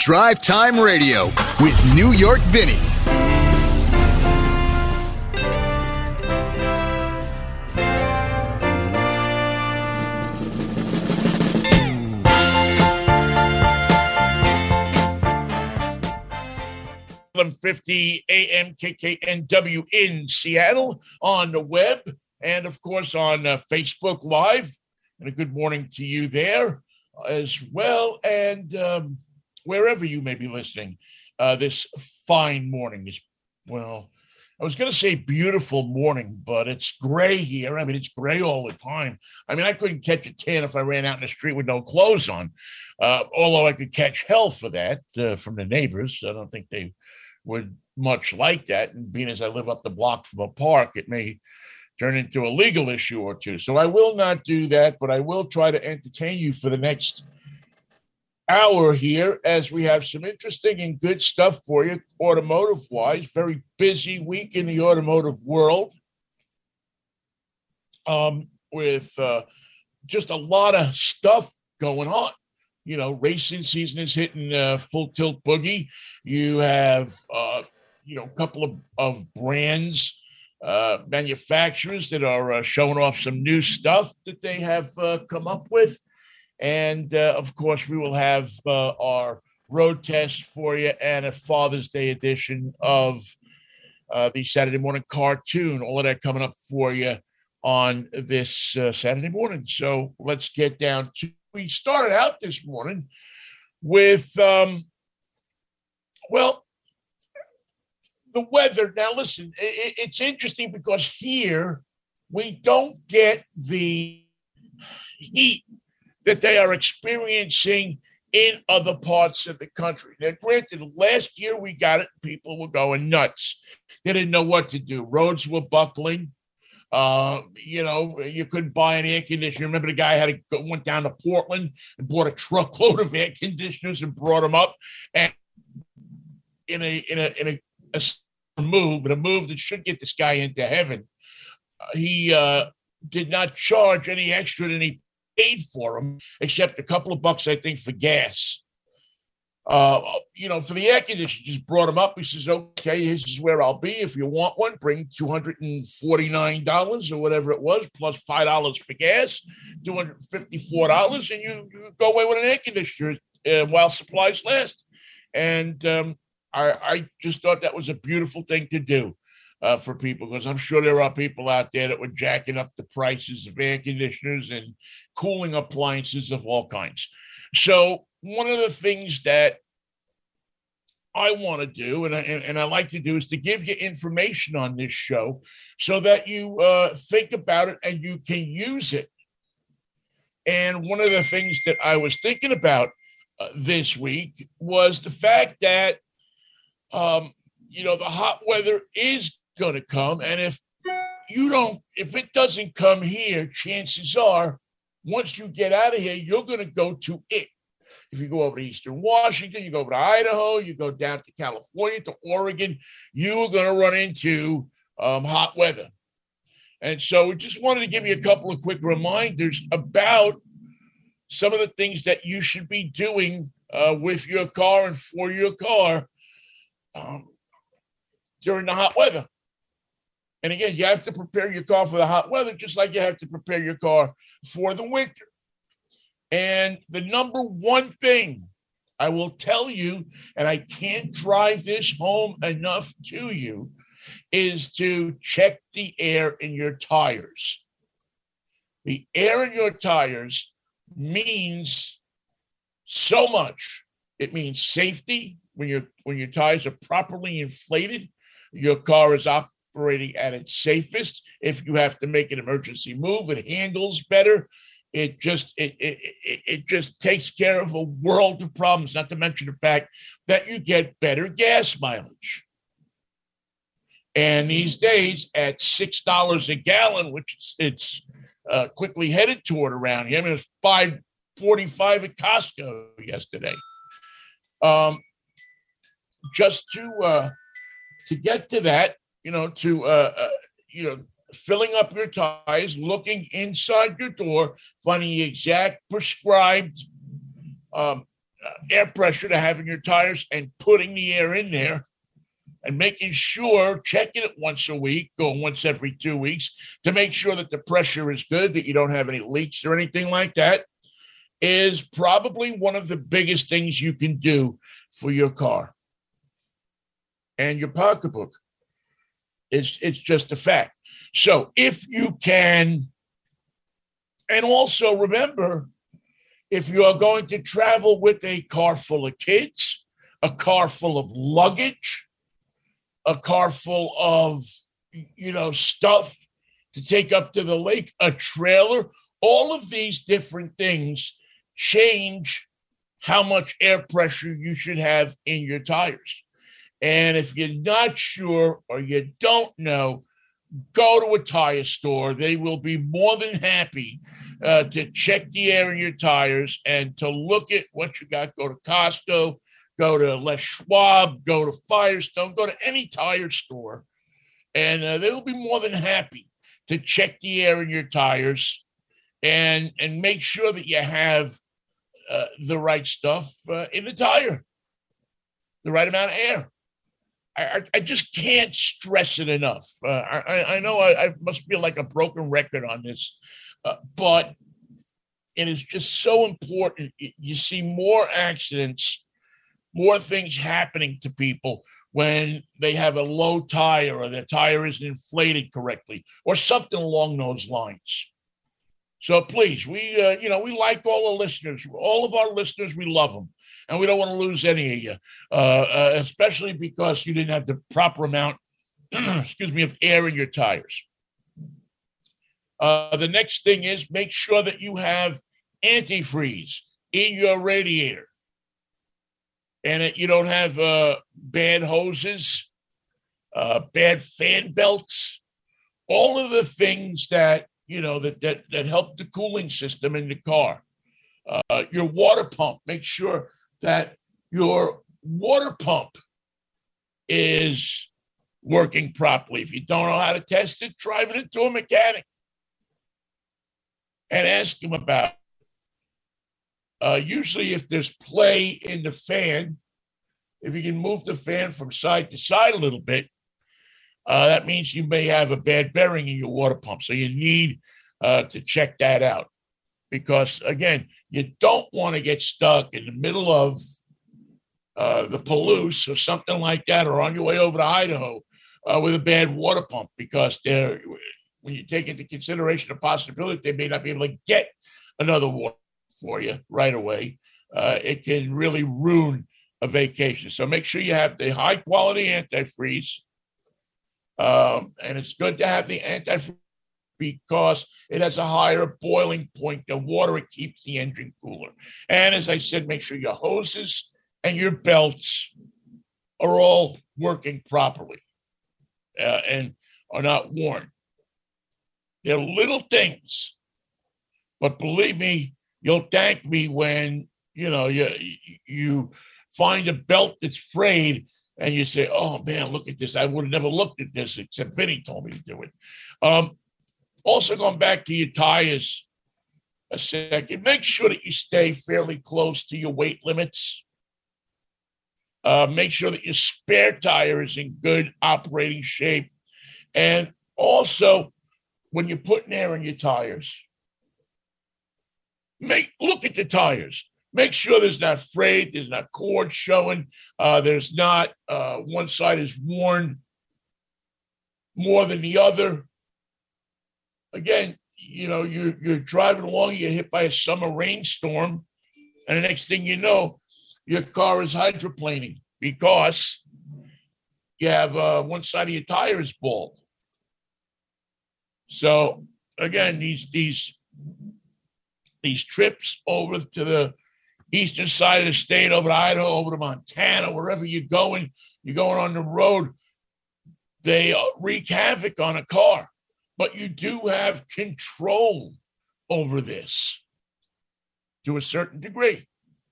Drive Time Radio with New York Vinny. .50 AM KKNW in Seattle, on the web, and of course on Facebook Live. And a good morning to you there as well, and wherever you may be listening this fine morning. Well, I was going to say beautiful morning, but it's gray here. I mean, it's gray all the time. I mean, I couldn't catch a tan if I ran out in the street with no clothes on, although I could catch hell for that from the neighbors. I don't think they would much like that. And being as I live up the block from a park, it may turn into a legal issue or two. So I will not do that, but I will try to entertain you for the next hour here as we have some interesting and good stuff for you automotive-wise. Very busy week in the automotive world with just a lot of stuff going on. You know, racing season is hitting full tilt boogie. You have, a couple of brands, manufacturers that are showing off some new stuff that they have come up with. And, of course, we will have our road test for you and a Father's Day edition of the Saturday morning cartoon. All of that coming up for you on this Saturday morning. So let's get down to we started out this morning with, the weather. Now, listen, it's interesting because here we don't get the heat that they are experiencing in other parts of the country. Now, granted, last year we got it. People were going nuts. They didn't know what to do. Roads were buckling. You couldn't buy an air conditioner. Remember the guy went down to Portland and bought a truckload of air conditioners and brought them up, and in a move that should get this guy into heaven, he did not charge any extra than he paid for them, except a couple of bucks, I think, for gas. For the air conditioner, just brought him up. He says, okay, this is where I'll be. If you want one, bring $249 or whatever it was, plus $5 for gas, $254, and you go away with an air conditioner while supplies last. And I just thought that was a beautiful thing to do for people, because I'm sure there are people out there that were jacking up the prices of air conditioners and cooling appliances of all kinds. So one of the things that I want to do, and I like to do, is to give you information on this show so that you think about it and you can use it. And one of the things that I was thinking about this week was the fact that, the hot weather is going to come. And if it doesn't come here, chances are, once you get out of here, you're going to go to it. If you go over to Eastern Washington, you go over to Idaho, you go down to California, to Oregon, you are going to run into hot weather. And so we just wanted to give you a couple of quick reminders about some of the things that you should be doing with your car and for your car during the hot weather. And again, you have to prepare your car for the hot weather, just like you have to prepare your car for the winter. And the number one thing I will tell you, and I can't drive this home enough to you, is to check the air in your tires. The air in your tires means so much. It means safety. When your tires are properly inflated, your car is operating at its safest. If you have to make an emergency move, it handles better. It just takes care of a world of problems, not to mention the fact that you get better gas mileage. And these days, at $6 a gallon, which it's quickly headed toward around here. I mean, it was $5.45 at Costco yesterday. Just to get to that, filling up your tires, looking inside your door, finding the exact prescribed air pressure to have in your tires and putting the air in there and making sure, checking it once a week or once every 2 weeks to make sure that the pressure is good, that you don't have any leaks or anything like that, is probably one of the biggest things you can do for your car and your pocketbook. It's just a fact. So if you can, and also remember, if you are going to travel with a car full of kids, a car full of luggage, a car full of, stuff to take up to the lake, a trailer, all of these different things change how much air pressure you should have in your tires. And if you're not sure or you don't know, go to a tire store. They will be more than happy to check the air in your tires and to look at what you got. Go to Costco, go to Les Schwab, go to Firestone, go to any tire store, and they will be more than happy to check the air in your tires and make sure that you have the right stuff in the tire, the right amount of air. I just can't stress it enough. I know I must feel like a broken record on this, but it is just so important. You see more accidents, more things happening to people when they have a low tire or their tire isn't inflated correctly or something along those lines. So please, we like all the listeners, all of our listeners, we love them. And we don't want to lose any of you, especially because you didn't have the proper amount, of air in your tires. The next thing is make sure that you have antifreeze in your radiator and that you don't have bad hoses, bad fan belts, all of the things that, that help the cooling system in the car. Your water pump, make sure that your water pump is working properly. If you don't know how to test it, drive it into a mechanic and ask him about it. Usually if there's play in the fan, if you can move the fan from side to side a little bit, that means you may have a bad bearing in your water pump. So you need to check that out. Because, again, you don't want to get stuck in the middle of the Palouse or something like that, or on your way over to Idaho with a bad water pump, because when you take into consideration the possibility they may not be able to get another water for you right away, it can really ruin a vacation. So make sure you have the high-quality antifreeze, and it's good to have the antifreeze because it has a higher boiling point than water. It keeps the engine cooler. And as I said, make sure your hoses and your belts are all working properly and are not worn. They're little things, but believe me, you'll thank me when, you find a belt that's frayed and you say, oh man, look at this. I would have never looked at this except Vinny told me to do it. Also, going back to your tires a second, make sure that you stay fairly close to your weight limits. Make sure that your spare tire is in good operating shape. And also, when you're putting air in your tires, look at the tires. Make sure there's not frayed, there's not cord showing, there's not one side is worn more than the other. Again, you're driving along, you get hit by a summer rainstorm, and the next thing you know, your car is hydroplaning because you have one side of your tire is bald. So again, these trips over to the eastern side of the state, over to Idaho, over to Montana, wherever you're going on the road, they wreak havoc on a car. But you do have control over this to a certain degree.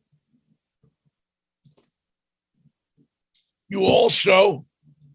You also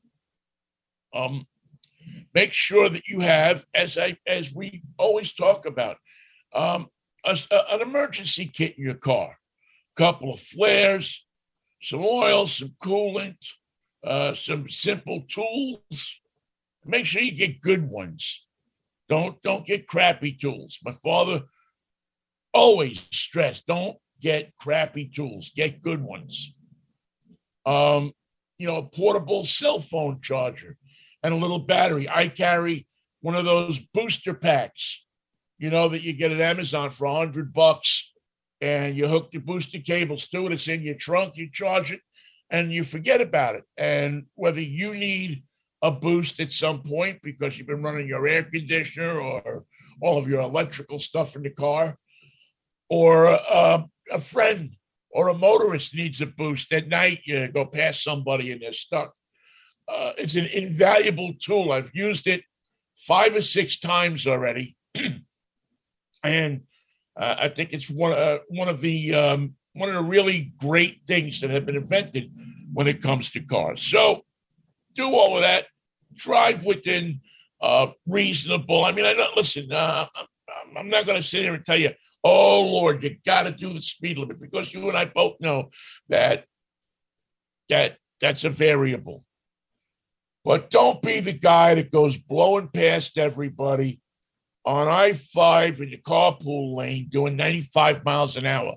make sure that you have, as we always talk about, an emergency kit in your car. couple of flares, some oil, some coolant, some simple tools. Make sure you get good ones. Don't get crappy tools. My father always stressed, don't get crappy tools. Get good ones. A portable cell phone charger and a little battery. I carry one of those booster packs, that you get at Amazon for $100, and you hook the booster cables to it. It's in your trunk. You charge it, and you forget about it. And whether you need a boost at some point because you've been running your air conditioner or all of your electrical stuff in the car, or a friend or a motorist needs a boost at night, you go past somebody and they're stuck. It's an invaluable tool. I've used it 5 or 6 times already, and I think it's one of the really great things that have been invented when it comes to cars. So do all of that. Drive within reasonable. I mean, listen. I'm not going to sit here and tell you, oh Lord, you got to do the speed limit, because you and I both know that that's a variable. But don't be the guy that goes blowing past everybody on I-5 in the carpool lane doing 95 miles an hour,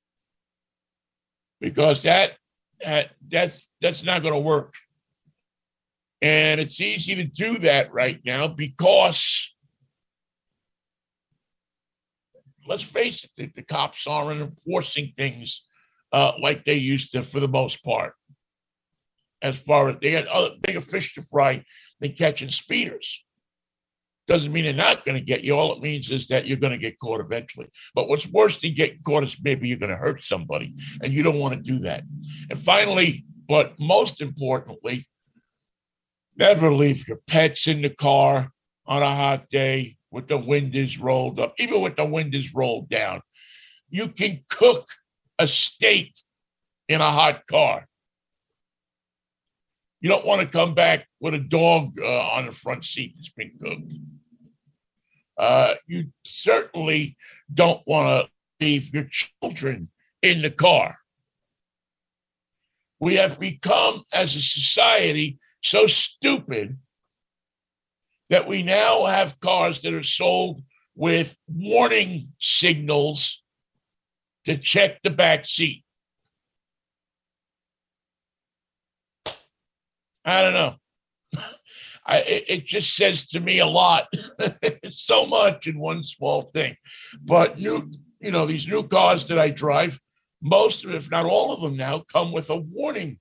because that's not going to work. And it's easy to do that right now because, let's face it, the cops aren't enforcing things like they used to for the most part. As far as they got other bigger fish to fry than catching speeders. Doesn't mean they're not going to get you. All it means is that you're going to get caught eventually. But what's worse than getting caught is maybe you're going to hurt somebody, and you don't want to do that. And finally, but most importantly, never leave your pets in the car on a hot day with the windows rolled up, even with the windows rolled down. You can cook a steak in a hot car. You don't want to come back with a dog on the front seat that's been cooked. You certainly don't want to leave your children in the car. We have become, as a society, so stupid that we now have cars that are sold with warning signals to check the back seat. I don't know. It just says to me a lot. It's so much in one small thing. But these new cars that I drive, most of them, if not all of them now, come with a warning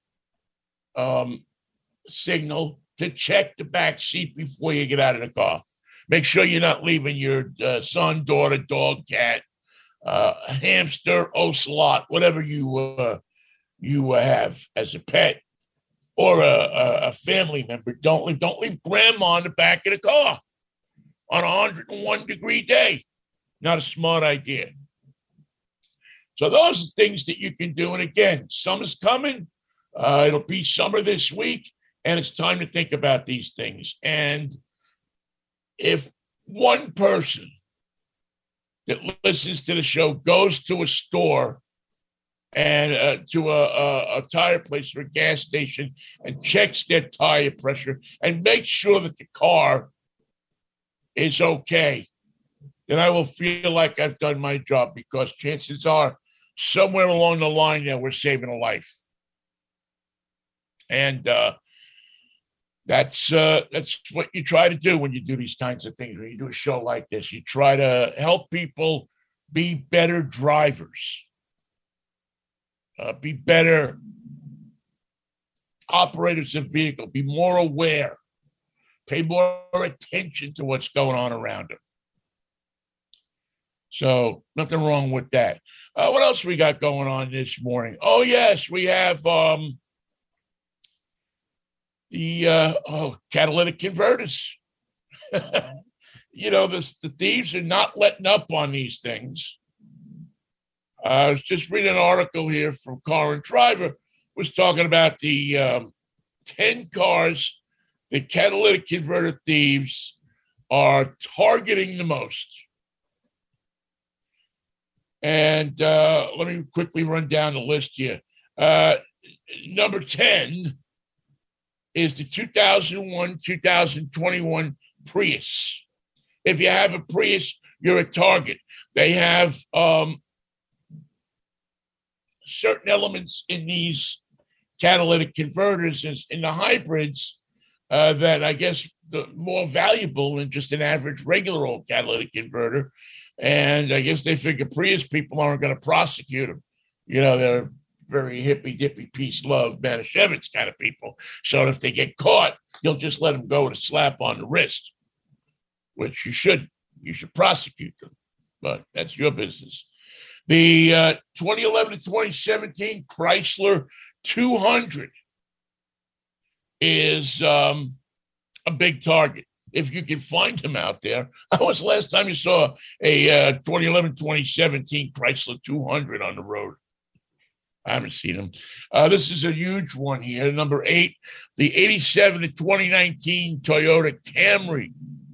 signal to check the back seat before you get out of the car. Make sure you're not leaving your son, daughter, dog, cat, hamster, ocelot, whatever you have as a pet, or a family member. Don't leave grandma in the back of the car on a 101-degree day. Not a smart idea. So those are things that you can do. And again, summer's coming. It'll be summer this week, and it's time to think about these things. And if one person that listens to the show goes to a store and to a tire place or a gas station and checks their tire pressure and makes sure that the car is okay, then I will feel like I've done my job, because chances are somewhere along the line there we're saving a life. And that's what you try to do when you do these kinds of things. When you do a show like this, you try to help people be better drivers. Be better operators of vehicle, be more aware, pay more attention to what's going on around them. So nothing wrong with that. What else we got going on this morning? Oh, yes, we have the catalytic converters. The thieves are not letting up on these things. I was just reading an article here from Car and Driver, was talking about the 10 cars the catalytic converter thieves are targeting the most. And let me quickly run down the list here. Number 10 is the 2001, 2021 Prius. If you have a Prius, you're a target. They have certain elements in these catalytic converters in the hybrids that I guess the more valuable than just an average regular old catalytic converter. And I guess they figure Prius people aren't going to prosecute them. You know, they're very hippy dippy, peace, love, Manischewitz kind of people. So if they get caught, you'll just let them go with a slap on the wrist, which you should. You should prosecute them, but that's your business. The 2011 to 2017 Chrysler 200 is a big target. If you can find them out there. When was the last time you saw a 2011, 2017 Chrysler 200 on the road? I haven't seen them. This is a huge one here. Number 8, the 87 to 2019 Toyota Camry.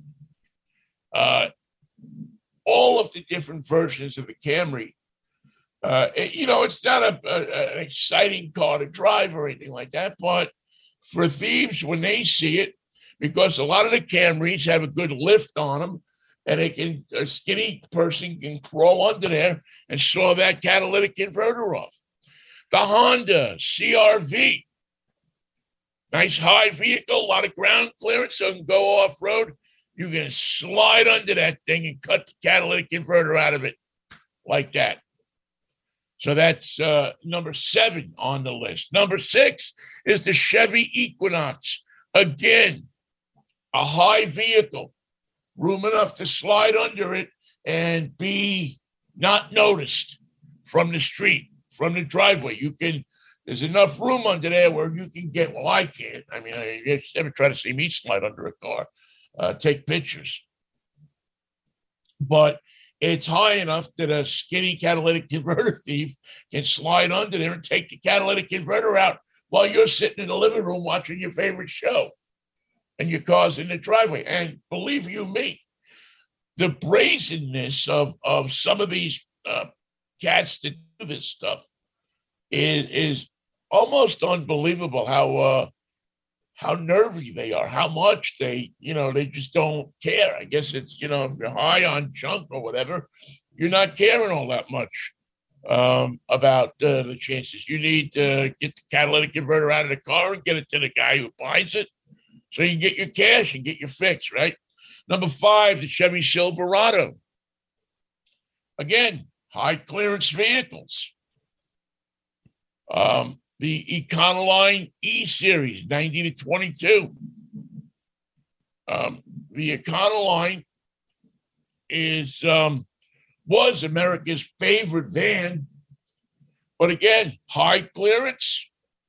All of the different versions of the Camry. It's not an exciting car to drive or anything like that, but for thieves, when they see it, because a lot of the Camrys have a good lift on them, and a skinny person can crawl under there and saw that catalytic converter off. The Honda CR-V, nice high vehicle, a lot of ground clearance, so it can go off-road. You can slide under that thing and cut the catalytic converter out of it like that. So that's number 7 on the list. Number 6 is the Chevy Equinox. Again, a high vehicle, room enough to slide under it and be not noticed from the street, from the driveway. There's enough room under there where you can get, well, I can't. I mean, you ever try to see me slide under a car, take pictures. But it's high enough that a skinny catalytic converter thief can slide under there and take the catalytic converter out while you're sitting in the living room watching your favorite show and your car's in the driveway. And believe you me, the brazenness of some of these cats that do this stuff is almost unbelievable. How nervy they are, how much they just don't care. I guess it's, if you're high on junk or whatever, you're not caring all that much about the chances. You need to get the catalytic converter out of the car and get it to the guy who buys it so you can get your cash and get your fix, right? Number 5, the Chevy Silverado. Again, high clearance vehicles. The Econoline E-Series, 90 to 22. The Econoline was America's favorite van, but again, high clearance.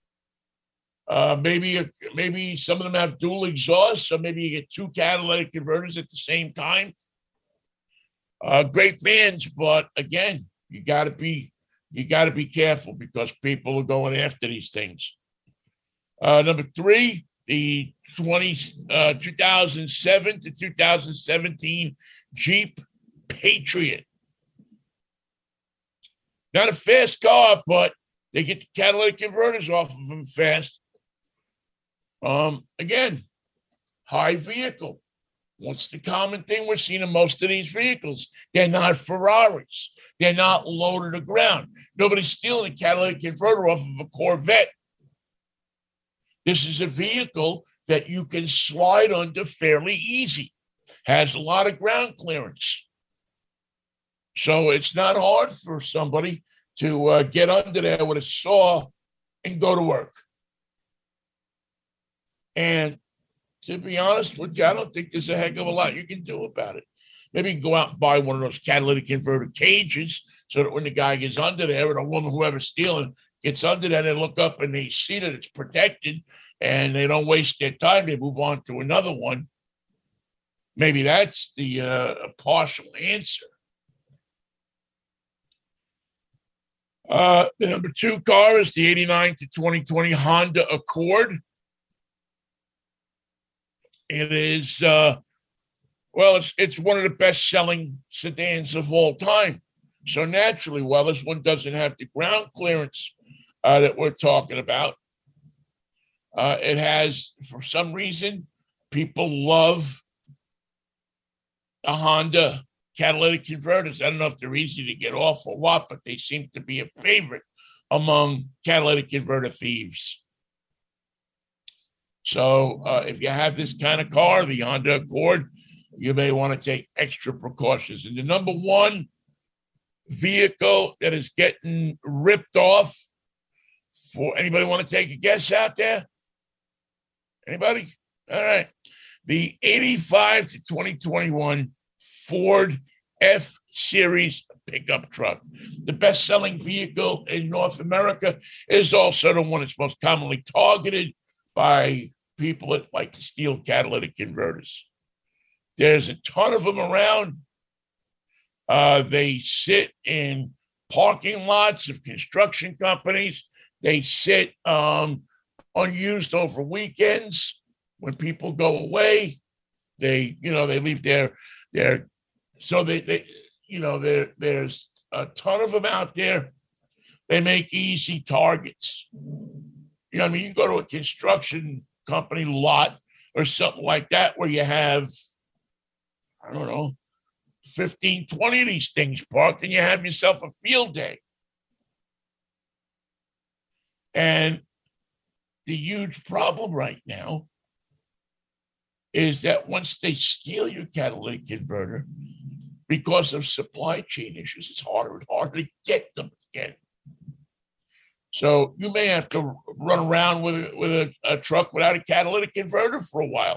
Maybe some of them have dual exhaust, so maybe you get 2 catalytic converters at the same time. Great vans, but again, you got to be careful because people are going after these things. Number 3, the 2007 to 2017 Jeep Patriot. Not a fast car, but they get the catalytic converters off of them fast. Again, high vehicle. What's the common thing we're seeing in most of these vehicles? They're not Ferraris. They're not low to the ground. Nobody's stealing a catalytic converter off of a Corvette. This is a vehicle that you can slide under fairly easy. Has a lot of ground clearance. So it's not hard for somebody to get under there with a saw and go to work. And to be honest with you, I don't think there's a heck of a lot you can do about it. Maybe you can go out and buy one of those catalytic converter cages so that when the guy gets under there, or the woman, whoever's stealing, gets under there, they look up and they see that it's protected and they don't waste their time. They move on to another one. Maybe that's the partial answer. The number 2 car is the 89 to 2020 Honda Accord. It is, it's one of the best-selling sedans of all time. So naturally, while this one doesn't have the ground clearance that we're talking about, it has, for some reason, people love the Honda catalytic converters. I don't know if they're easy to get off or what, but they seem to be a favorite among catalytic converter thieves. So if you have this kind of car, the Honda Accord, you may want to take extra precautions. And the number one vehicle that is getting ripped off, for anybody want to take a guess out there? Anybody? All right. The 85 to 2021 Ford F-Series pickup truck. The best-selling vehicle in North America, is also the one that's most commonly targeted by people that like to steal catalytic converters. There's a ton of them around. They sit in parking lots of construction companies. They sit unused over weekends when people go away. They leave their so they there's a ton of them out there. They make easy targets. I mean, you go to a construction company lot or something like that where you have, I don't know, 15, 20 of these things parked, and you have yourself a field day. And the huge problem right now is that once they steal your catalytic converter, because of supply chain issues, it's harder and harder to get them again. So you may have to run around with a truck without a catalytic converter for a while,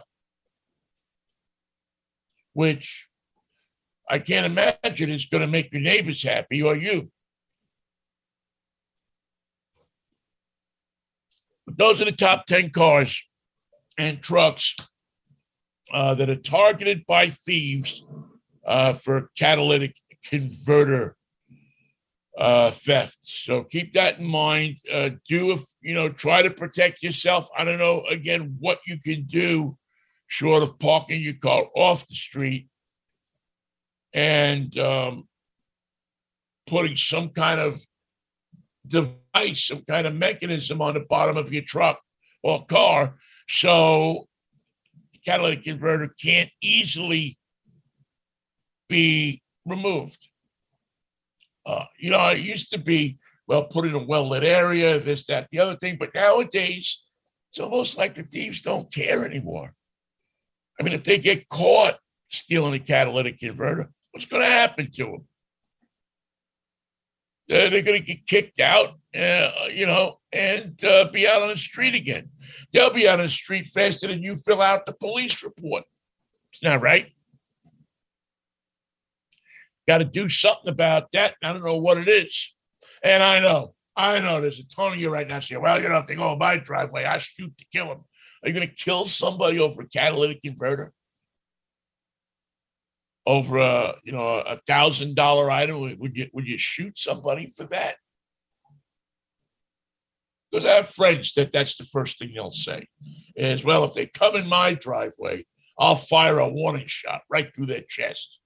which I can't imagine is going to make your neighbors happy or you. But those are the top 10 cars and trucks that are targeted by thieves for catalytic converter theft. So keep that in mind. Try to protect yourself. I don't know, again, what you can do short of parking your car off the street and putting some kind of device, some kind of mechanism on the bottom of your truck or car so the catalytic converter can't easily be removed. It used to be, put in a well-lit area, this, that, the other thing. But nowadays, it's almost like the thieves don't care anymore. I mean, if they get caught stealing a catalytic converter, what's going to happen to them? They're going to get kicked out, and be out on the street again. They'll be out on the street faster than you fill out the police report. It's not right. Got to do something about that. I don't know what it is. And I know there's a ton of you right now saying, well, if they go in my driveway, I shoot to kill them. Are you going to kill somebody over a catalytic converter? Over a $1,000 item? Would you shoot somebody for that? Because I have friends that's the first thing they'll say is, well, if they come in my driveway, I'll fire a warning shot right through their chest.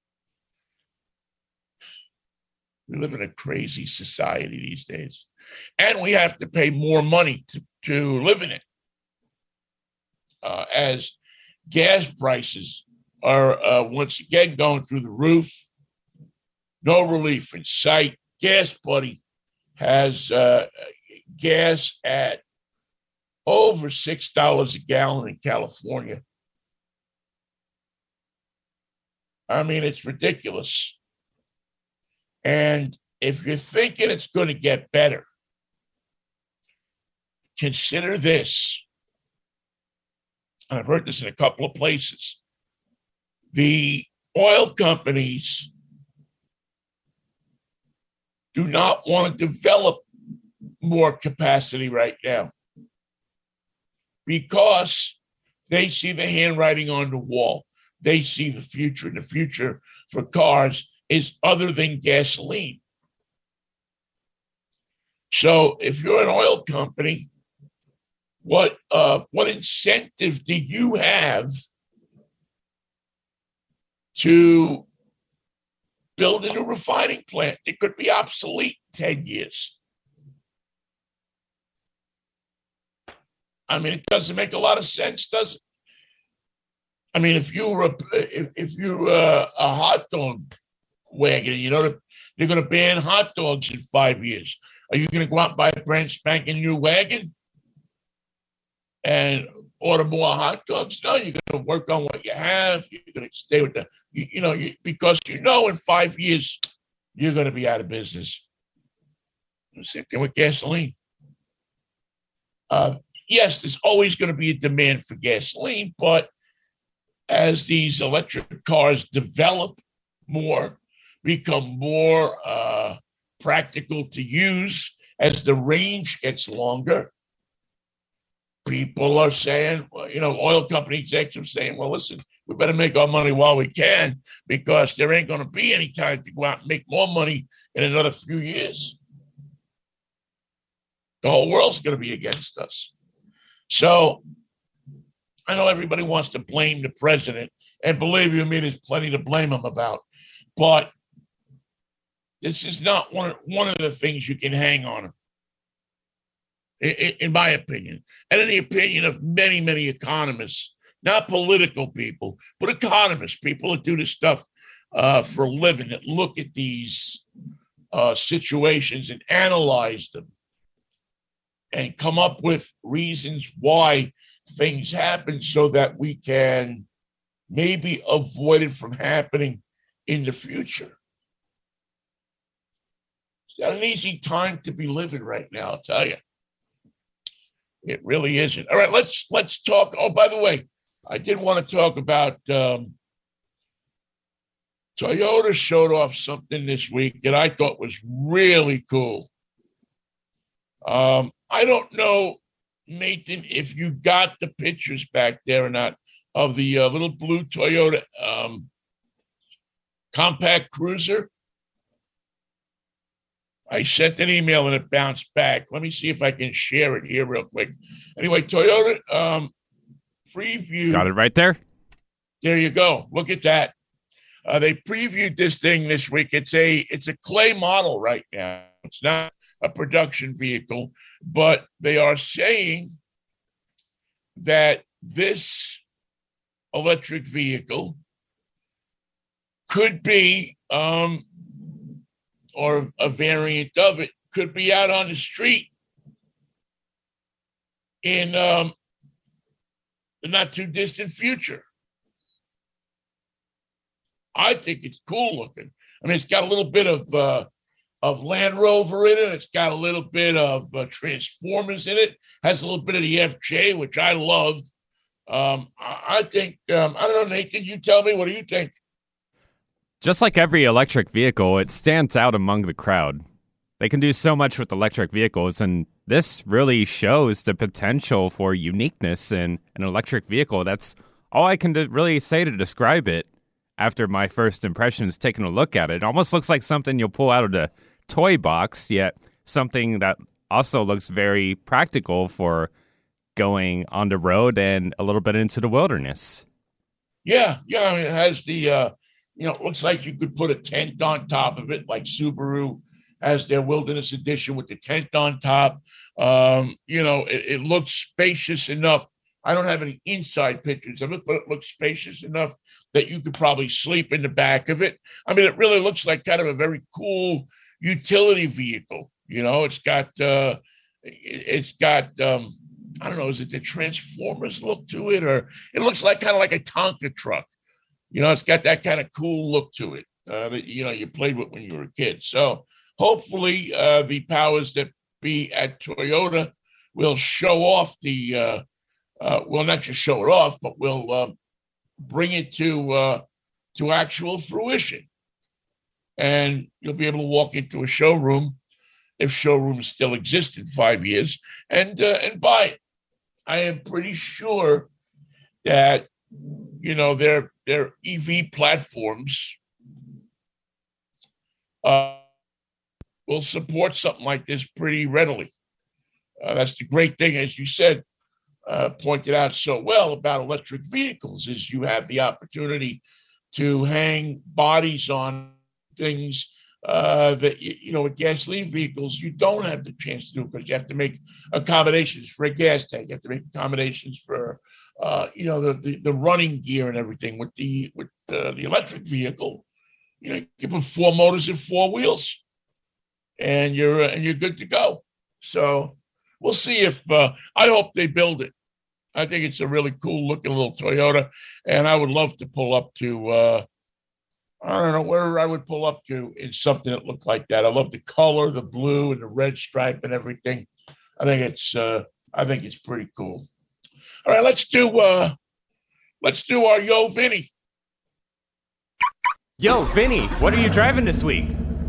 We live in a crazy society these days, and we have to pay more money to live in it. As gas prices are once again going through the roof, no relief in sight. Gas Buddy has gas at over $6 a gallon in California. I mean, it's ridiculous. And if you're thinking it's going to get better, consider this. I've heard this in a couple of places. The oil companies do not want to develop more capacity right now because they see the handwriting on the wall. They see the future, and the future for cars is other than gasoline. So if you're an oil company, what incentive do you have to build a new refining plant. It could be obsolete in 10 years. I mean, it doesn't make a lot of sense, does it? I mean, if you're a hot dog wagon, you know they're going to ban hot dogs in 5 years. Are you going to go out and buy a brand spanking new wagon and order more hot dogs? No, you're going to work on what you have. You're going to stay with because in 5 years you're going to be out of business. Same thing with gasoline. Yes, there's always going to be a demand for gasoline, but as these electric cars develop more, become more practical to use, as the range gets longer, people are saying, oil company executives saying, well, listen, we better make our money while we can, because there ain't going to be any time to go out and make more money in another few years. The whole world's going to be against us. So I know everybody wants to blame the president, and believe you me, there's plenty to blame him about. But this is not one of the things you can hang on, in my opinion, and in the opinion of many, many economists, not political people, but economists, people that do this stuff for a living, that look at these situations and analyze them and come up with reasons why things happen so that we can maybe avoid it from happening in the future. It's not an easy time to be living right now, I'll tell you. It really isn't. All right, let's talk. Oh, by the way, I did want to talk about Toyota showed off something this week that I thought was really cool. I don't know, Nathan, if you got the pictures back there or not of the little blue Toyota compact cruiser. I sent an email and it bounced back. Let me see if I can share it here real quick. Anyway, Toyota preview. Got it right there. There you go. Look at that. They previewed this thing this week. It's a clay model right now. It's not a production vehicle, but they are saying that this electric vehicle could be, or a variant of it, could be out on the street in the not too distant future. I think it's cool looking. I mean, it's got a little bit of Land Rover in it. It's got a little bit of Transformers in it. Has a little bit of the FJ, which I loved. I think, I don't know, Nathan, you tell me, what do you think? Just like every electric vehicle, it stands out among the crowd. They can do so much with electric vehicles, and this really shows the potential for uniqueness in an electric vehicle. That's all I can really say to describe it after my first impressions taking a look at it. It almost looks like something you'll pull out of the toy box, yet something that also looks very practical for going on the road and a little bit into the wilderness. Yeah. I mean, it has the, it looks like you could put a tent on top of it, like Subaru has their Wilderness Edition with the tent on top. It looks spacious enough. I don't have any inside pictures of it, but it looks spacious enough that you could probably sleep in the back of it. I mean, it really looks like kind of a very cool utility vehicle. It's got, I don't know, is it the Transformers look to it, or it looks like kind of like a Tonka truck? It's got that kind of cool look to it that, you played with when you were a kid. So hopefully the powers that be at Toyota will show off not just show it off, but will bring it to actual fruition. And you'll be able to walk into a showroom, if showrooms still exist in 5 years, and buy it. I am pretty sure that their EV platforms will support something like this pretty readily. That's the great thing, as you said, pointed out so well about electric vehicles, is you have the opportunity to hang bodies on things that, with gasoline vehicles, you don't have the chance to do because you have to make accommodations for a gas tank. You have to make accommodations for, the running gear and everything. With the electric vehicle, you can put 4 motors and 4 wheels, and you're good to go. So we'll see if I hope they build it. I think it's a really cool looking little Toyota, and I would love to pull up to. I don't know where I would pull up to in something that looked like that. I love the color, the blue and the red stripe and everything. I think it's pretty cool. All right, let's do our Yo Vinny. Yo, Vinny, what are you driving this week?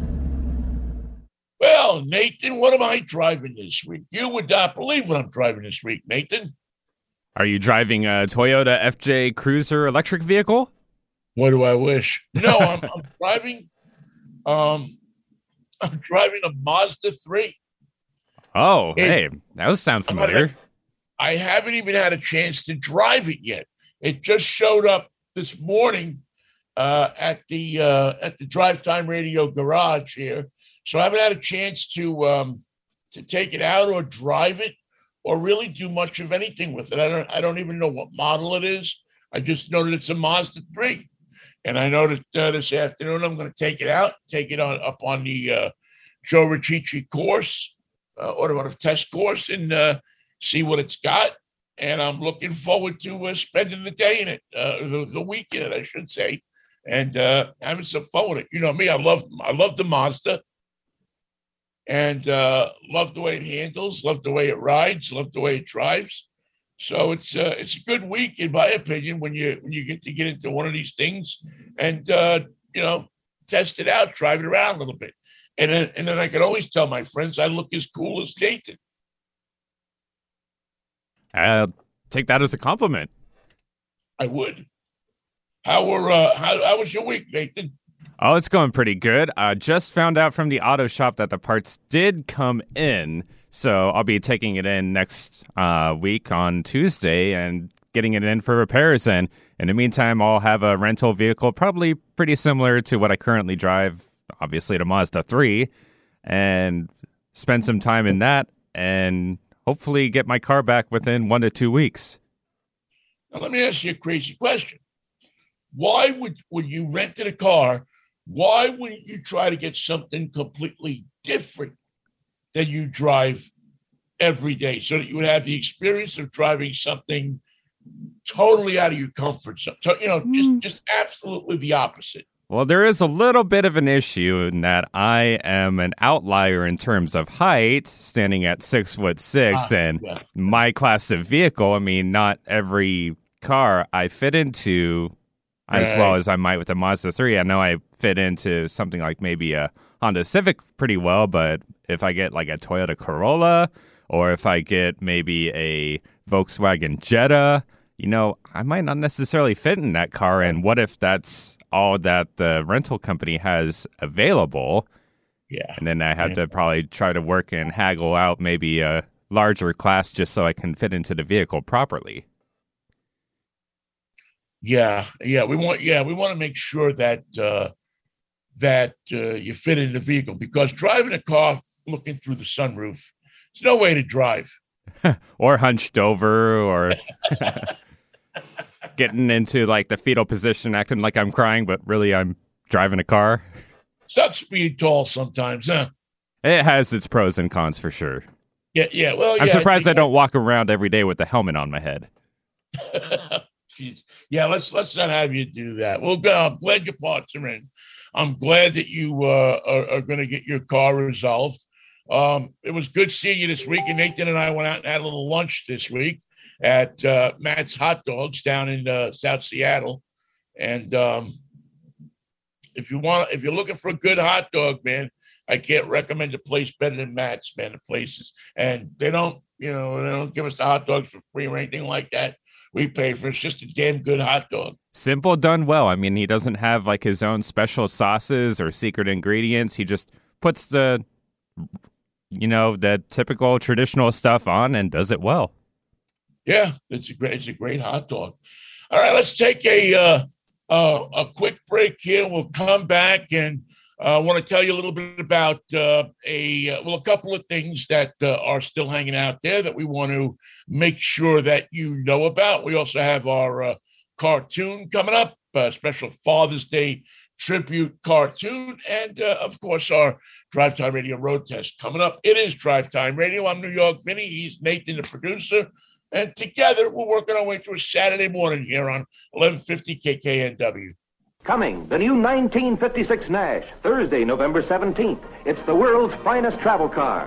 Well, Nathan, what am I driving this week? You would not believe what I'm driving this week, Nathan. Are you driving a Toyota FJ Cruiser electric vehicle? What do I wish? No, I'm driving. I'm driving a Mazda 3. Oh, hey, that sounds familiar. I haven't even had a chance to drive it yet. It just showed up this morning at the Drive Time Radio garage here, so I haven't had a chance to take it out or drive it or really do much of anything with it. I don't even know what model it is. I just know that it's a Mazda 3. And I know that this afternoon I'm going to take it out, up on the Joe Riccici course, automotive test course, and see what it's got. And I'm looking forward to spending the day in it, the weekend, I should say, and having some fun with it. You know me, I love the Mazda, and love the way it handles, love the way it rides, love the way it drives. So it's a good week, in my opinion, when you get into one of these things and test it out, drive it around a little bit, and then I can always tell my friends I look as cool as Nathan. I'll take that as a compliment. I would. How was your week, Nathan? Oh, it's going pretty good. I just found out from the auto shop that the parts did come in. So I'll be taking it in next week on Tuesday and getting it in for repairs. And in the meantime, I'll have a rental vehicle, probably pretty similar to what I currently drive, obviously the Mazda 3, and spend some time in that and hopefully get my car back within 1 to 2 weeks. Now, let me ask you a crazy question. Why would you rented a car? Why wouldn't you try to get something completely different that you drive every day so that you would have the experience of driving something totally out of your comfort zone? So, just absolutely the opposite. Well, there is a little bit of an issue in that I am an outlier in terms of height, standing at 6'6", and my class of vehicle. I mean, not every car I fit into as well as I might with a Mazda 3. I know I fit into something like maybe a Honda Civic pretty well, but if I get like a Toyota Corolla or if I get maybe a Volkswagen Jetta, I might not necessarily fit in that car. And what if that's all that the rental company has available? Yeah. And then I have to probably try to work and haggle out maybe a larger class just so I can fit into the vehicle properly. Yeah. We want to make sure that you fit in the vehicle, because driving a car looking through the sunroof, there's no way to drive. Or hunched over, or getting into like the fetal position, acting like I'm crying, but really I'm driving a car. Sucks being tall sometimes, huh? It has its pros and cons for sure. Yeah. Well, I'm surprised I don't walk around every day with the helmet on my head. Yeah, let's not have you do that. Well, I'm glad your parts are in. I'm glad that you are going to get your car resolved. It was good seeing you this week, and Nathan and I went out and had a little lunch this week at Matt's Hot Dogs down in South Seattle. And if you're looking for a good hot dog, man, I can't recommend a place better than Matt's, man. The places, and they don't give us the hot dogs for free or anything like that. We pay for it. It's just a damn good hot dog. Simple, done well. I mean, he doesn't have like his own special sauces or secret ingredients. He just puts the typical traditional stuff on and does it well. Yeah, it's a great hot dog. All right, let's take a quick break here. We'll come back and I want to tell you a little bit about a couple of things that are still hanging out there that we want to make sure that you know about. We also have our cartoon coming up, a special Father's Day tribute cartoon, and of course our Drive Time Radio road test coming up. It is Drive Time Radio. I'm New York Vinny. He's Nathan, the producer, and together we're working our way through a Saturday morning here on 1150 KKNW. Coming, the new 1956 Nash, Thursday, November 17th. It's the world's finest travel car.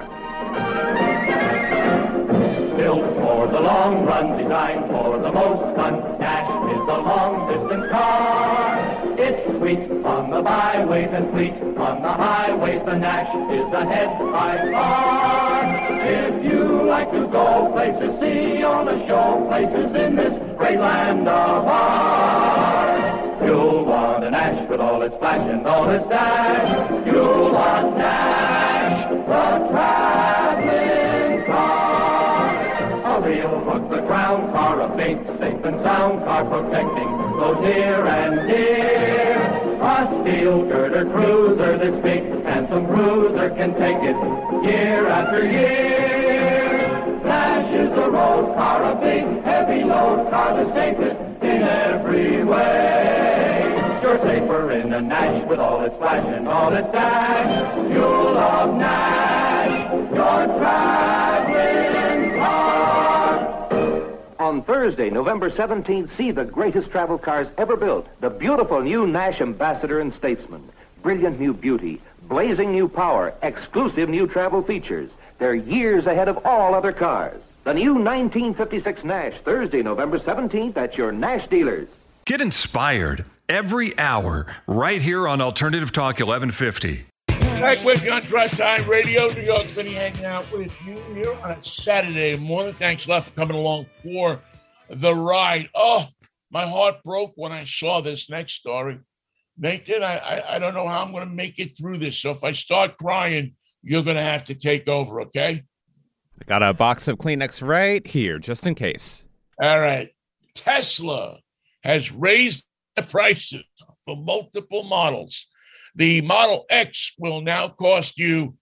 Built for the long run, designed for the most fun, Nash is a long-distance car. It's sweet on the byways and fleet on the highways. The Nash is ahead by far. If you like to go places, see on the show places in this great land of ours. You'll want a Nash with all its flash and all its dash. You'll want Nash, the traveling car. A real hook-the-ground car, a big, safe and sound car, protecting those near and dear. A steel girder cruiser, this big, handsome cruiser can take it year after year. Nash is a road car, a big, heavy load car, the safest in every way. You're safer in a Nash with all its flash and all its dash. You'll love Nash, your traveling car. On Thursday, November 17th, see the greatest travel cars ever built. The beautiful new Nash Ambassador and Statesman. Brilliant new beauty, blazing new power, exclusive new travel features. They're years ahead of all other cars. The new 1956 Nash, Thursday, November 17th at your Nash dealers. Get inspired every hour right here on Alternative Talk 1150. Back with you on Drive Time Radio. New York Vinny hanging out with you here on a Saturday morning. Thanks a lot for coming along for the ride. Oh, my heart broke when I saw this next story. Nathan, I don't know how I'm going to make it through this. So if I start crying, you're going to have to take over, okay? I got a box of Kleenex right here, just in case. All right. Tesla has raised the prices for multiple models. The Model X will now cost you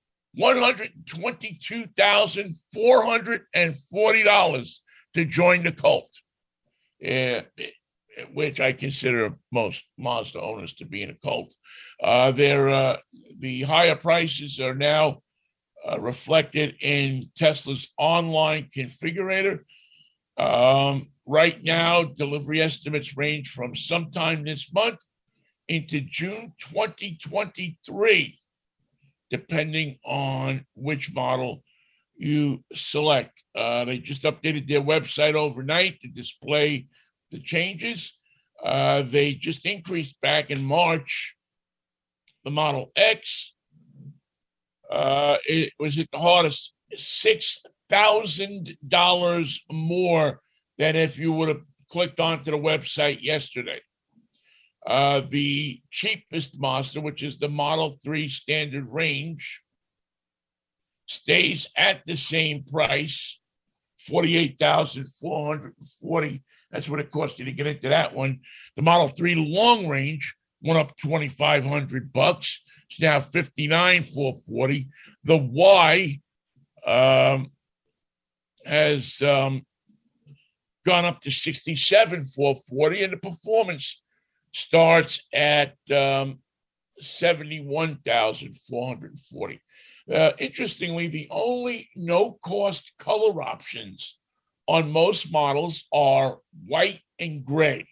$122,440 to join the cult, which I consider most Mazda owners to be in a cult. The higher prices are now reflected in Tesla's online configurator. Right now, delivery estimates range from sometime this month into June 2023, depending on which model you select. They just updated their website overnight to display the changes. They just increased back in March the Model X. It was at the hardest $6,000 more than if you would have clicked onto the website yesterday. The cheapest Mazda, which is the Model 3 standard range, stays at the same price, $48,440. That's what it cost you to get into that one. The Model 3 long range went up $2,500. It's now $59,440. The Y has gone up to $67,440, and the performance starts at $71,440. Interestingly, the only no-cost color options on most models are white and gray.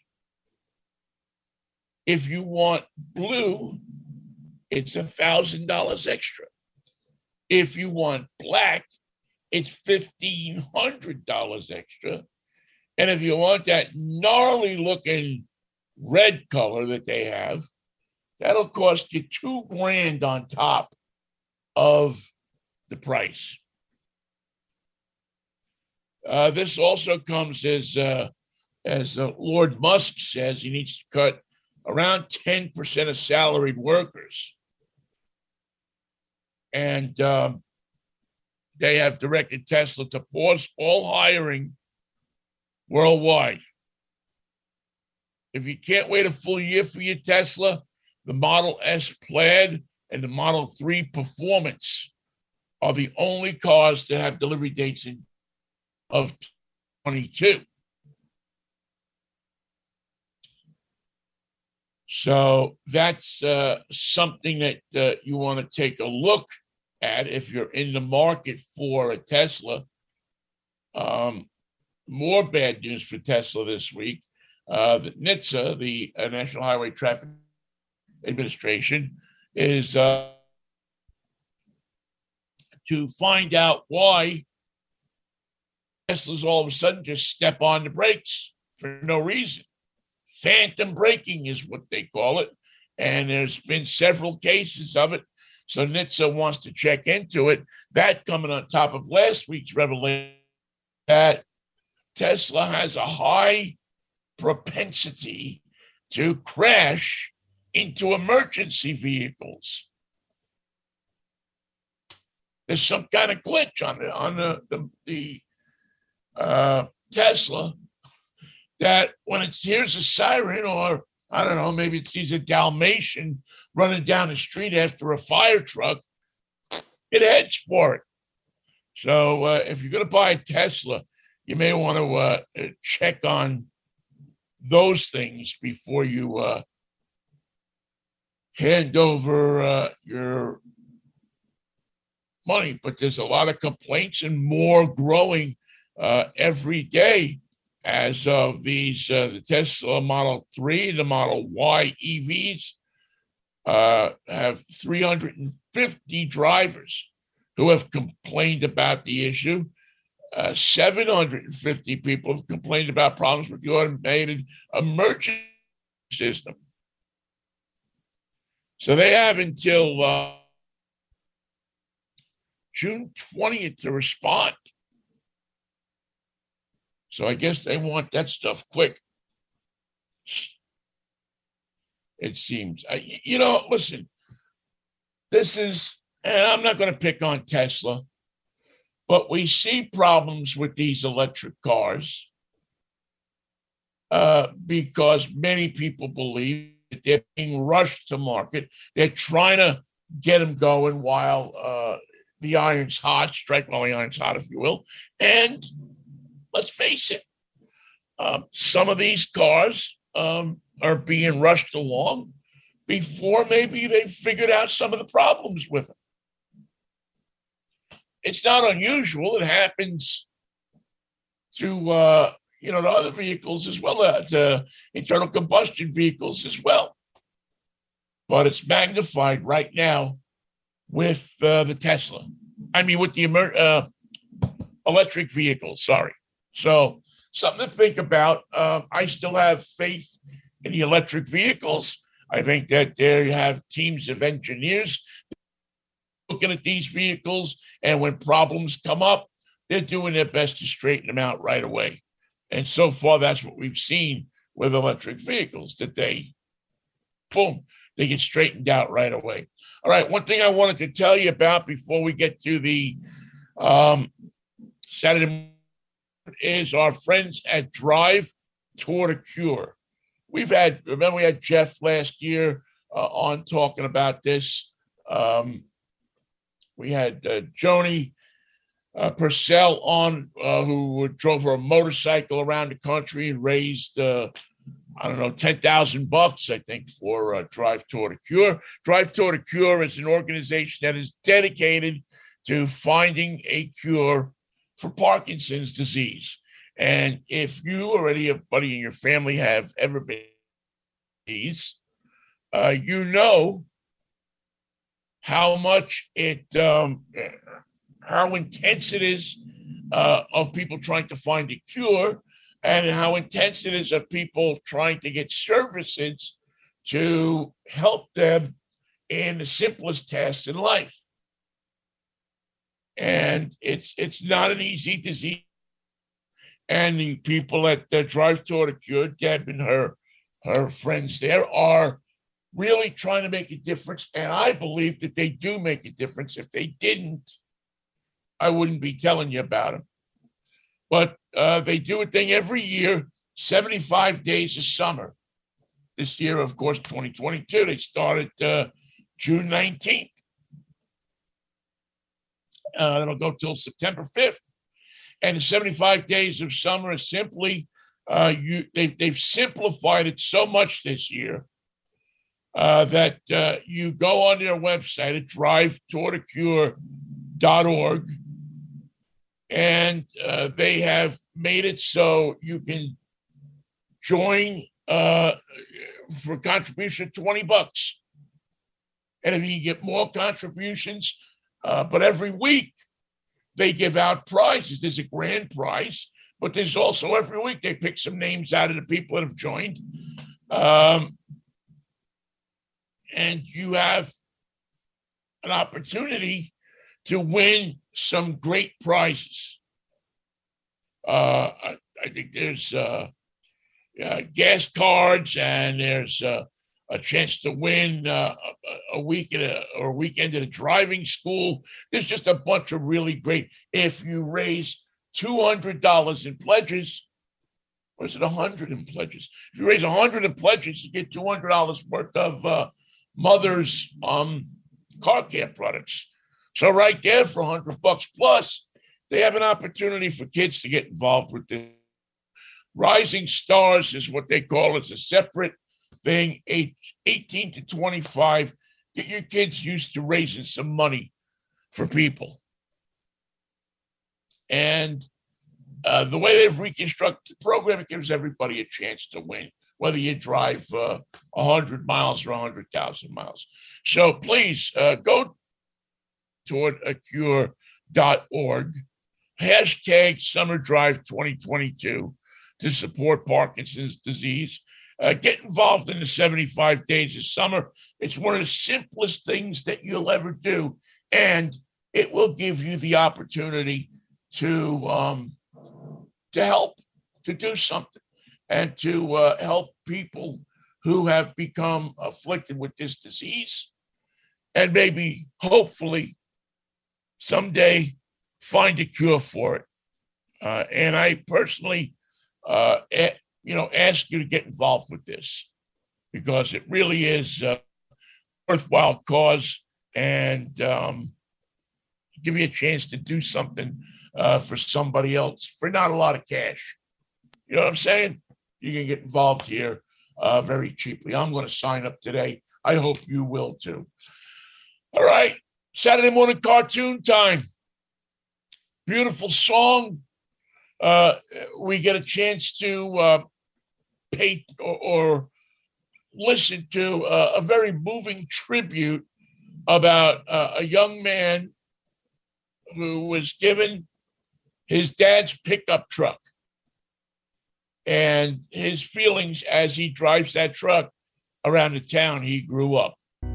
If you want blue, it's $1,000 extra. If you want black, it's $1,500 extra. And if you want that gnarly looking red color that they have, that'll cost you $2,000 on top of the price. This also comes as Lord Musk says, he needs to cut around 10% of salaried workers. And they have directed Tesla to pause all hiring worldwide. If you can't wait a full year for your Tesla, the Model S Plaid and the Model 3 Performance are the only cars to have delivery dates of 22. So that's something that you want to take a look at if you're in the market for a Tesla. More bad news for Tesla this week. The NHTSA, the National Highway Traffic Administration, is to find out why Teslas all of a sudden just step on the brakes for no reason. Phantom braking is what they call it. And there's been several cases of it. So NHTSA wants to check into it. That coming on top of last week's revelation that Tesla has a high propensity to crash into emergency vehicles. There's some kind of glitch on the Tesla that when it hears a siren, or I don't know, maybe it sees a Dalmatian running down the street after a fire truck, it heads for it. So if you're going to buy a Tesla, you may want to check on those things before you hand over your money. But there's a lot of complaints and more growing every day as of these, the Tesla Model 3, the Model Y EVs have 350 drivers who have complained about the issue. 750 people have complained about problems with the automated emergency system. So they have until June 20th to respond. So I guess they want that stuff quick. It seems. Listen, this is, and I'm not going to pick on Tesla, but we see problems with these electric cars because many people believe that they're being rushed to market. They're trying to get them going while the iron's hot, strike while the iron's hot, if you will. And let's face it, some of these cars are being rushed along before maybe they've figured out some of the problems with them. It's not unusual. It happens to, the other vehicles as well, to internal combustion vehicles as well. But it's magnified right now with the Tesla. I mean, with the electric vehicles, sorry. So something to think about. I still have faith in the electric vehicles. I think that they have teams of engineers looking at these vehicles, and when problems come up, they're doing their best to straighten them out right away. And so far, that's what we've seen with electric vehicles, that they get straightened out right away. All right, one thing I wanted to tell you about before we get to the Saturday is our friends at Drive Toward a Cure. We had Jeff last year on talking about this. We had Joni Purcell on, who drove her motorcycle around the country and raised, $10,000, I think, for Drive Toward a Cure. Drive Toward a Cure is an organization that is dedicated to finding a cure for Parkinson's disease. And if you or anybody in your family have ever been disease, you know how much how intense it is of people trying to find a cure, and how intense it is of people trying to get services to help them in the simplest tasks in life. And it's not an easy disease. And the people that Drive Toward a Cure, Deb and her friends there, are really trying to make a difference. And I believe that they do make a difference. If they didn't, I wouldn't be telling you about them. But they do a thing every year, 75 days of summer. This year, of course, 2022, they started June 19th. That'll go till September 5th. And the 75 days of summer is simply, they've simplified it so much this year that you go on their website at drivetowardacure.org, and they have made it so you can join for a contribution of $20. And if you get more contributions, but every week they give out prizes. There's a grand prize, but there's also every week they pick some names out of the people that have joined. And you have an opportunity to win some great prizes. I think there's gas cards, and there's a chance to win a weekend at a driving school. There's just a bunch of really great. If you raise $200 in pledges, or is it 100 in pledges? If you raise 100 in pledges, you get $200 worth of Mother's car care products. So right there for $100 plus, they have an opportunity for kids to get involved with this. Rising Stars is what they call it. It's a separate thing, 18 to 25. Get your kids used to raising some money for people. And the way they've reconstructed the program, it gives everybody a chance to win, whether you drive 100 miles or 100,000 miles. So please go towardacure.org, hashtag Summer Drive 2022 to support Parkinson's disease. Get involved in the 75 days of summer. It's one of the simplest things that you'll ever do, and it will give you the opportunity to help, to do something, and to help people who have become afflicted with this disease, and maybe, hopefully, someday find a cure for it. And I personally, ask you to get involved with this, because it really is a worthwhile cause, and give you a chance to do something for somebody else for not a lot of cash. You know what I'm saying? You can get involved here very cheaply. I'm going to sign up today. I hope you will too. All right. Saturday morning cartoon time. Beautiful song. We get a chance to pay or listen to a very moving tribute about a young man who was given his dad's pickup truck and his feelings as he drives that truck around the town he grew up.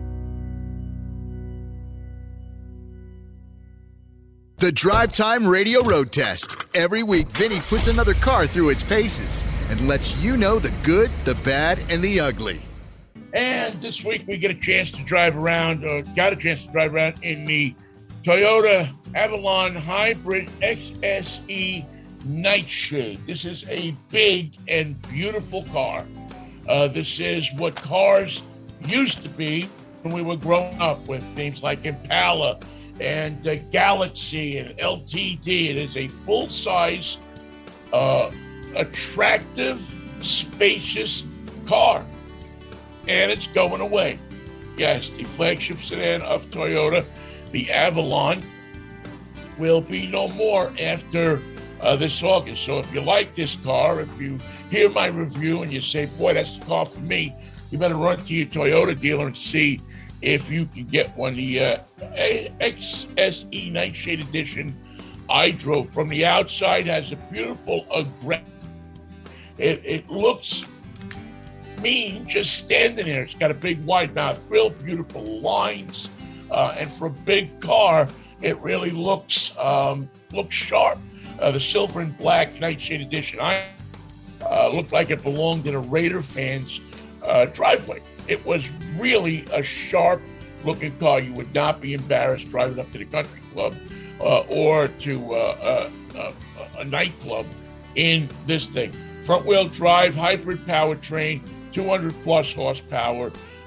The Drive Time Radio Road Test. Every week, Vinny puts another car through its paces and lets you know the good, the bad, and the ugly. And this week, we got a chance to drive around in the Toyota Avalon Hybrid XSE Nightshade. This is a big and beautiful car. This is what cars used to be when we were growing up, with names like Impala and Galaxy and LTD. It is a full-size, attractive, spacious car, and it's going away. Yes, the flagship sedan of Toyota, the Avalon, will be no more after this August. So if you like this car, if you hear my review and you say, boy, that's the car for me, you better run to your Toyota dealer and see if you can get one. The XSE Nightshade Edition I drove from the outside has a beautiful aggressive. It looks mean just standing there. It's got a big wide mouth grill, beautiful lines, and for a big car, it really looks sharp. The silver and black Nightshade Edition looked like it belonged in a Raider fan's driveway. It was really a sharp-looking car. You would not be embarrassed driving up to the country club or to a nightclub in this thing. Front-wheel drive, hybrid powertrain, 200-plus horsepower.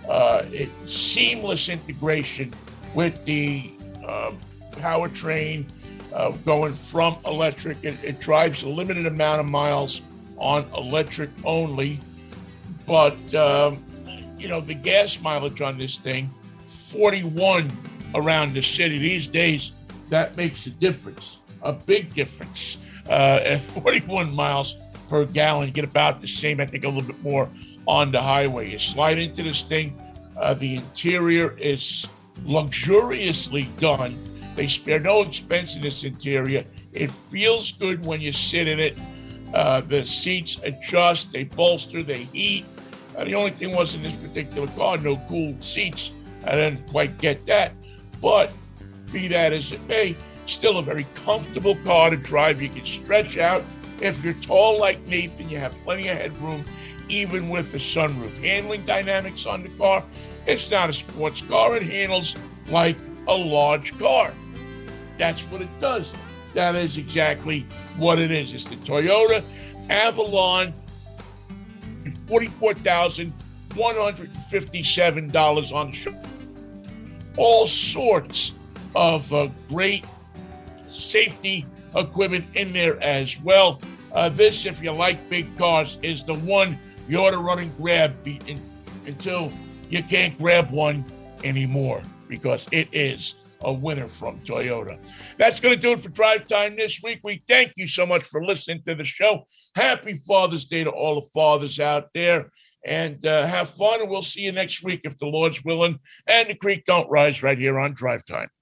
seamless integration with the powertrain going from electric. It drives a limited amount of miles on electric only, but the gas mileage on this thing, 41 around the city. These days, that makes a difference, a big difference. At 41 miles per gallon, you get about the same, I think a little bit more on the highway. You slide into this thing, the interior is luxuriously done. They spare no expense in this interior. It feels good when you sit in it. The seats adjust, they bolster, they heat. The only thing was in this particular car, no cooled seats. I didn't quite get that. But be that as it may, still a very comfortable car to drive. You can stretch out. If you're tall like Nathan, you have plenty of headroom, even with the sunroof. Handling dynamics on the car, it's not a sports car. It handles like a large car. That's what it does. That is exactly what it is. It's the Toyota Avalon, $44,157 on the show. All sorts of great safety equipment in there as well. This, if you like big cars, is the one you ought to run and grab until you can't grab one anymore, because it is a winner from Toyota. That's going to do it for Drive Time this week. We thank you so much for listening to the show. Happy Father's Day to all the fathers out there. And have fun, and we'll see you next week if the Lord's willing and the creek don't rise right here on Drive Time.